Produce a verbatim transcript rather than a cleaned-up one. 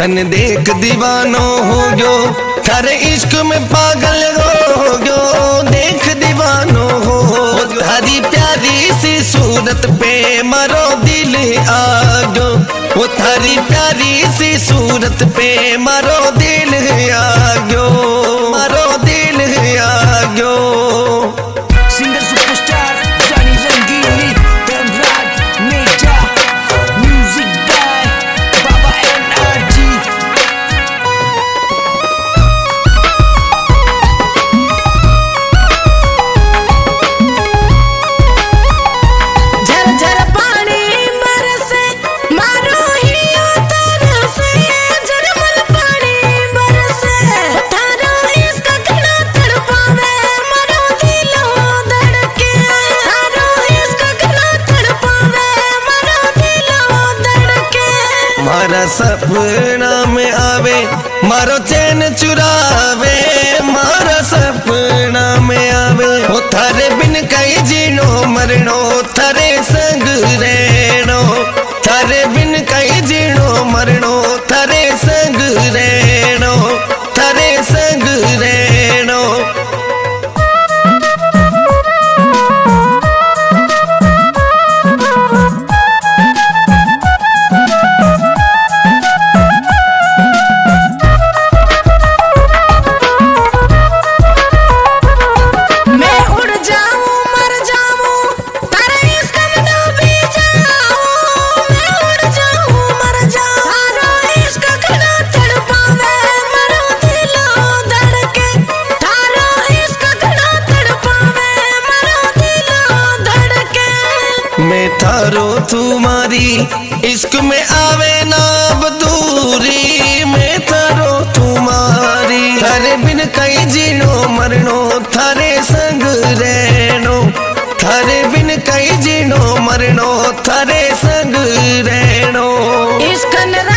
थन देख दीवानो हो गयो, थारे इश्क में पागल हो गयो, देख दीवानो हो। थारी प्यारी सी सूरत पे मारो दिल आ गयो, वो थारी प्यारी सी सूरत पे मारो दिल आ गयो, मारो दिल आ गयो। Singer superstar Jani Rangili, Dhanraj Neja, music by Baba NRG. झर झर पानी बरसे मारो हियो तरसे, झरमल पानी बरसे थारो इश्क घना तड़पावे मारो दिलो धड़के, थारो इश्क घना तड़पावे मारो दिलो धड़के। मारा सपना में आवे मारो चैन चुरावे, मारा सपना में आवे ओ थारे बिन कई जीनो मरनो, थारे संग रहनो, थारे बिन कई जीनो मरनो, थारे संग रहनो, थारे संग रहनो। मैं उड़ जाऊं मर जाऊं तारे इश्क में डूबी जाऊं, मैं उड़ जाऊं मर जाऊं थारो इश्क घना तड़पावे मारो दिलो धड़के, थारो इश्क घना तड़पावे मारो दिलो धड़के। मैं थारो तुम्हारी इश्क में आवे ना बदूरी, मैं थारो तुम्हारी थारे बिन कई जीनो मरनो, थारे संग रहनो, थारे बिन कई जीनो मरनो, थारे संग रहनो। इश्क न